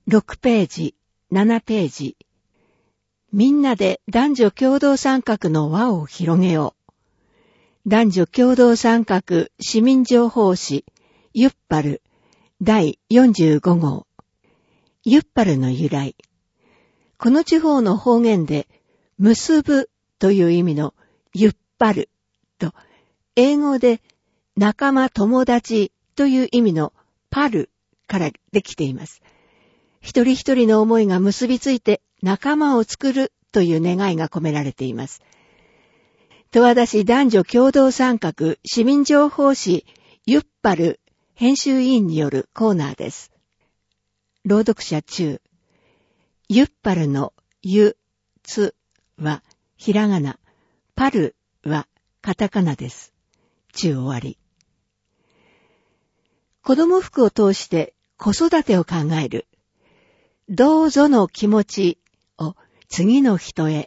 6ページ、7ページ。みんなで男女共同参画の輪を広げよう。男女共同参画市民情報誌、ユッパル、第45号。ユッパルの由来。この地方の方言で、結ぶという意味のユッパルと、英語で仲間友達という意味のパルからできています。一人一人の思いが結びついて仲間を作るという願いが込められています。十和田市男女共同参画市民情報誌ユッパル編集委員によるコーナーです。朗読者中。ユッパルのユ、ツはひらがな、パルはカタカナです。中終わり。子供服を通して子育てを考える。どうぞの気持ちを次の人へ。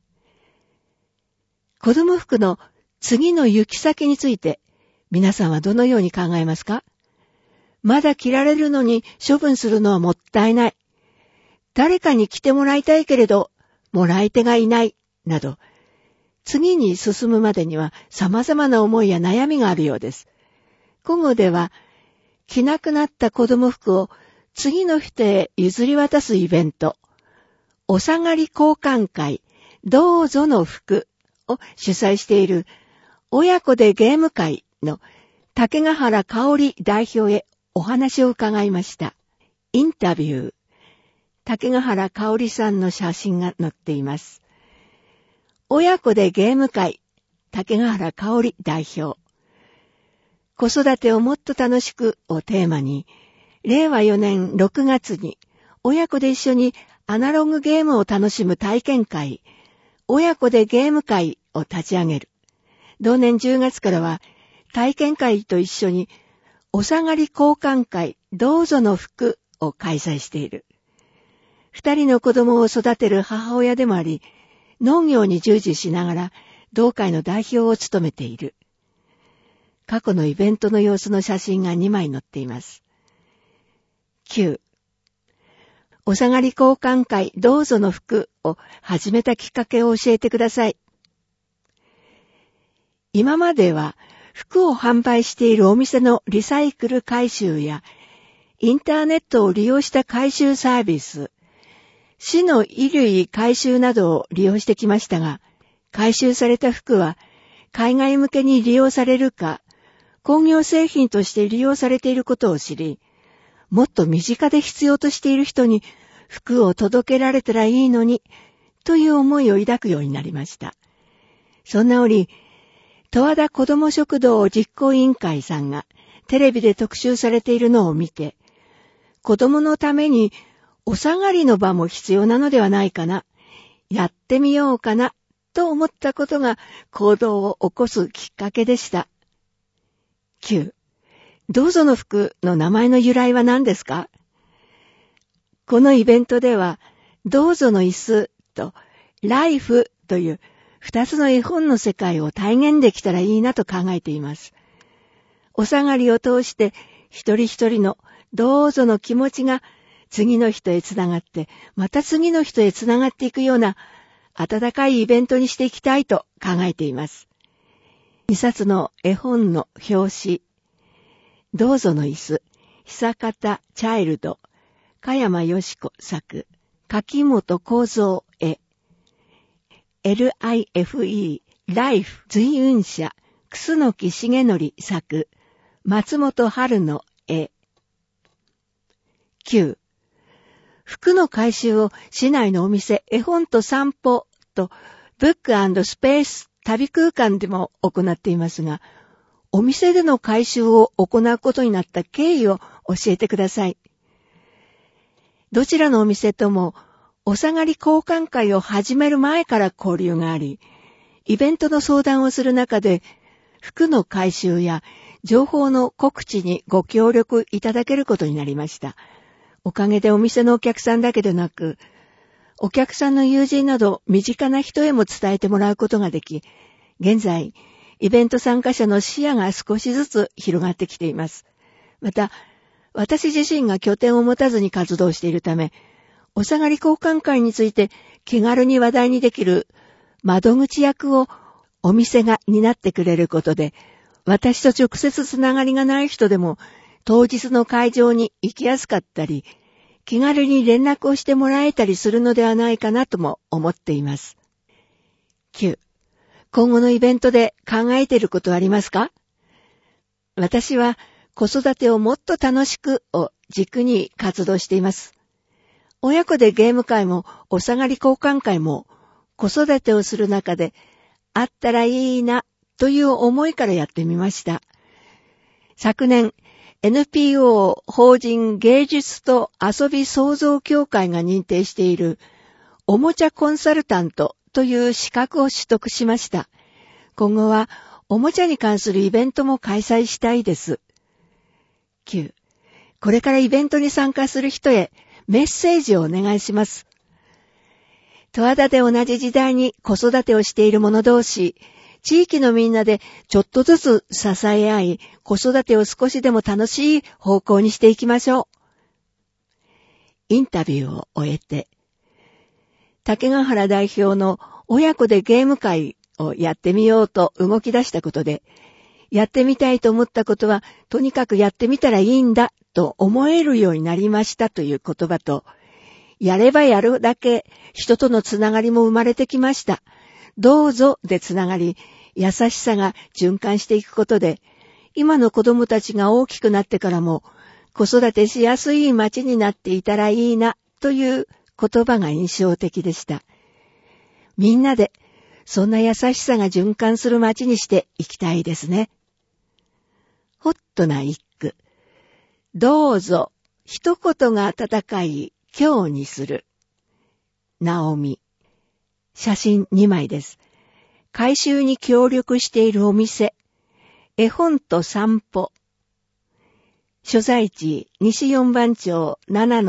子供服の次の行き先について皆さんはどのように考えますか？まだ着られるのに処分するのはもったいない。誰かに着てもらいたいけれど、もらい手がいない。など、次に進むまでには様々な思いや悩みがあるようです。古語では、着なくなった子供服を次の人へ譲り渡すイベント、お下がり交換会、どうぞの服を主催している親子でゲーム会の竹ヶ原香織代表へお話を伺いました。インタビュー。竹ヶ原香織さんの写真が載っています。親子でゲーム会、竹ヶ原香織代表。子育てをもっと楽しくをテーマに、令和4年6月に親子で一緒にアナログゲームを楽しむ体験会、親子でゲーム会を立ち上げる。同年10月からは体験会と一緒にお下がり交換会どうぞの服を開催している。2人の子供を育てる母親でもあり、農業に従事しながら同会の代表を務めている。過去のイベントの様子の写真が2枚載っています。9. お下がり交換会どうぞの服を始めたきっかけを教えてください。今までは服を販売しているお店のリサイクル回収やインターネットを利用した回収サービス、市の衣類回収などを利用してきましたが、回収された服は海外向けに利用されるか、工業製品として利用されていることを知り、もっと身近で必要としている人に服を届けられたらいいのに、という思いを抱くようになりました。そんな折、十和田子ども食堂実行委員会さんがテレビで特集されているのを見て、子供のためにお下がりの場も必要なのではないかな、やってみようかな、と思ったことが行動を起こすきっかけでした。9. どうぞの服の名前の由来は何ですか？このイベントでは、どうぞの椅子とライフという2つの絵本の世界を体現できたらいいなと考えています。お下がりを通して一人一人のどうぞの気持ちが次の人へつながって、また次の人へつながっていくような温かいイベントにしていきたいと考えています。2冊の絵本の表紙、どうぞの椅子、久方チャイルド、加山よし子作、柿本幸三絵、LIFE、ライフ随運者、楠木重則作、松本春の絵。9. 服の回収を市内のお店、絵本と散歩とブック&スペース旅空間でも行っていますが、お店での回収を行うことになった経緯を教えてください。どちらのお店ともお下がり交換会を始める前から交流があり、イベントの相談をする中で、服の回収や情報の告知にご協力いただけることになりました。おかげでお店のお客さんだけでなく、お客さんの友人など身近な人へも伝えてもらうことができ、現在、イベント参加者の視野が少しずつ広がってきています。また、 私自身が拠点を持たずに活動しているため、お下がり交換会について気軽に話題にできる窓口役をお店が担ってくれることで、私と直接つながりがない人でも当日の会場に行きやすかったり、気軽に連絡をしてもらえたりするのではないかなとも思っています。9. 今後のイベントで考えていることはありますか？私は子育てをもっと楽しくを軸に活動しています。親子でゲーム会もお下がり交換会も子育てをする中であったらいいなという思いからやってみました。昨年 NPO 法人芸術と遊び創造協会が認定しているおもちゃコンサルタントという資格を取得しました。今後はおもちゃに関するイベントも開催したいです。9. これからイベントに参加する人へメッセージをお願いします。十和田で同じ時代に子育てをしている者同士、地域のみんなでちょっとずつ支え合い、子育てを少しでも楽しい方向にしていきましょう。インタビューを終えて、竹ヶ原代表の親子でゲーム会をやってみようと動き出したことで、やってみたいと思ったことは、とにかくやってみたらいいんだと思えるようになりましたという言葉と、やればやるだけ人とのつながりも生まれてきました。どうぞでつながり、優しさが循環していくことで、今の子供たちが大きくなってからも子育てしやすい街になっていたらいいなという言葉が印象的でした。みんなでそんな優しさが循環する街にしていきたいですね。ホットな一句。どうぞ一言が温かい今日にする。ナオミ。写真2枚です。改修に協力しているお店。絵本と散歩。所在地西4番町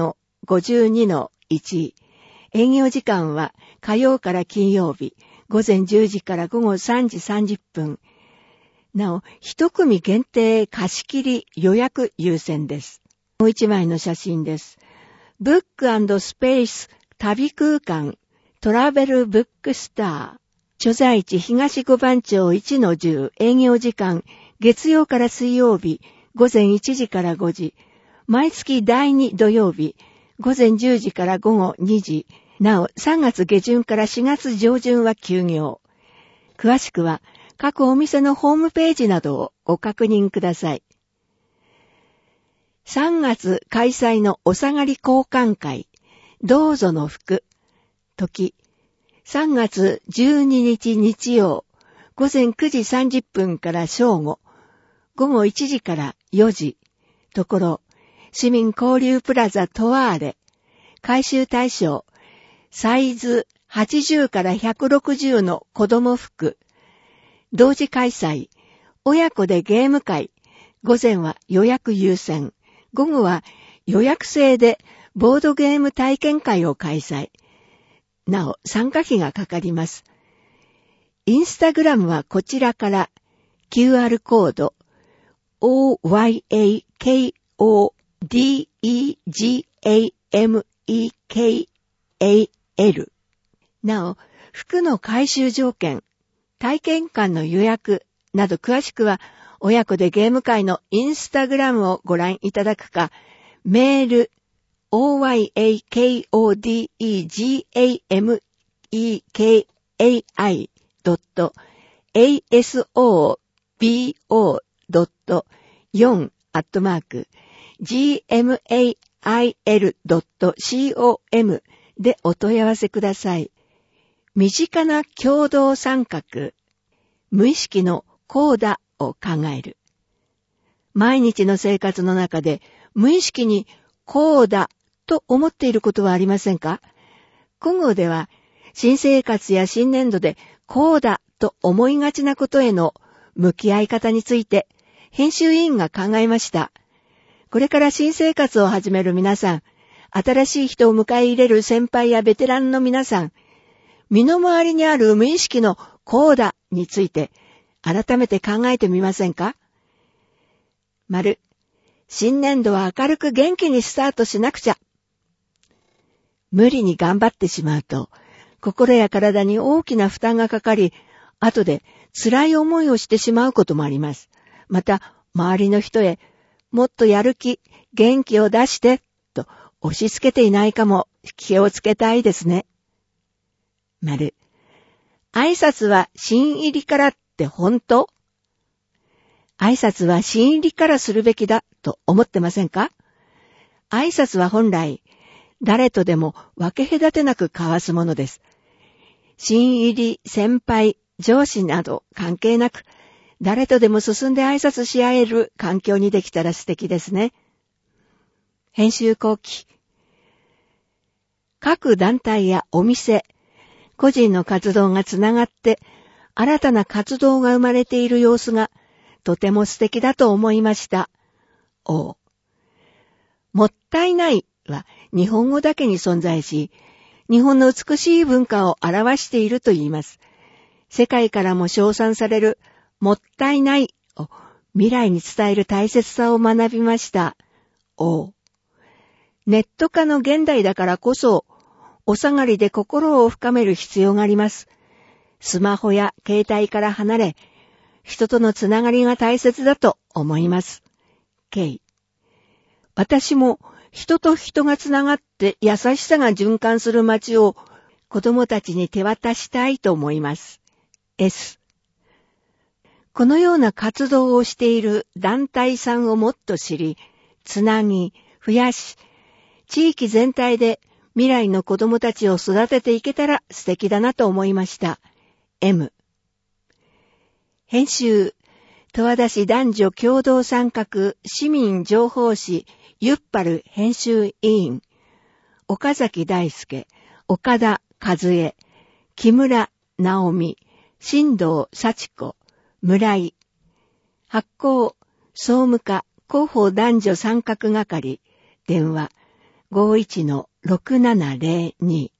7-52-1。営業時間は火曜から金曜日午前10時から午後3時30分。なお、一組限定貸し切り予約優先です。もう一枚の写真です。ブック&スペース旅空間トラベルブックスター。所在地東5番町 1-10。営業時間月曜から水曜日午前1時から5時。毎月第2土曜日午前10時から午後2時。なお、3月下旬から4月上旬は休業。詳しくは各お店のホームページなどをご確認ください。3月開催のお下がり交換会、どうぞの福。時、3月12日日曜、午前9時30分から正午、午後1時から4時。ところ、市民交流プラザトワーレ。改修対象、サイズ80から160の子供服。同時開催、親子でゲーム会。午前は予約優先。午後は予約制でボードゲーム体験会を開催。なお、参加費がかかります。インスタグラムはこちらから QR コード OYAKODEGAMEKAL。なお、服の回収条件、体験館の予約など詳しくは親子でゲーム会のインスタグラムをご覧いただくか、メール oyakodeeg.asobo.4@gmail.com でお問い合わせください。身近な共同参画、無意識のコーダを考える。毎日の生活の中で無意識にこうだと思っていることはありませんか？今後では新生活や新年度でこうだと思いがちなことへの向き合い方について編集委員が考えました。これから新生活を始める皆さん、新しい人を迎え入れる先輩やベテランの皆さん、身の回りにある無意識のこうだについて改めて考えてみませんか？ 新年度は明るく元気にスタートしなくちゃ。無理に頑張ってしまうと、心や体に大きな負担がかかり、後で辛い思いをしてしまうこともあります。また、周りの人へ、もっとやる気、元気を出して、と押し付けていないかも気をつけたいですね。挨拶は新入りからって本当？挨拶は新入りからするべきだと思ってませんか？挨拶は本来、誰とでも分け隔てなく交わすものです。新入り、先輩、上司など関係なく、誰とでも進んで挨拶し合える環境にできたら素敵ですね。編集後期。各団体やお店、個人の活動がつながって、新たな活動が生まれている様子が、とても素敵だと思いました。もったいないは日本語だけに存在し、日本の美しい文化を表していると言います。世界からも称賛されるもったいないを未来に伝える大切さを学びました。ネット化の現代だからこそ、お下がりで心を深める必要があります。スマホや携帯から離れ、人とのつながりが大切だと思います。私も人と人がつながって優しさが循環する街を子供たちに手渡したいと思います。このような活動をしている団体さんをもっと知り、つなぎ、増やし、地域全体で未来の子供たちを育てていけたら素敵だなと思いました。編集、十和田市男女共同参画市民情報誌ゆっぱる編集委員、岡崎大輔、岡田和恵、木村直美、新藤幸子、村井、発行、総務課広報男女参画係、電話 51-6702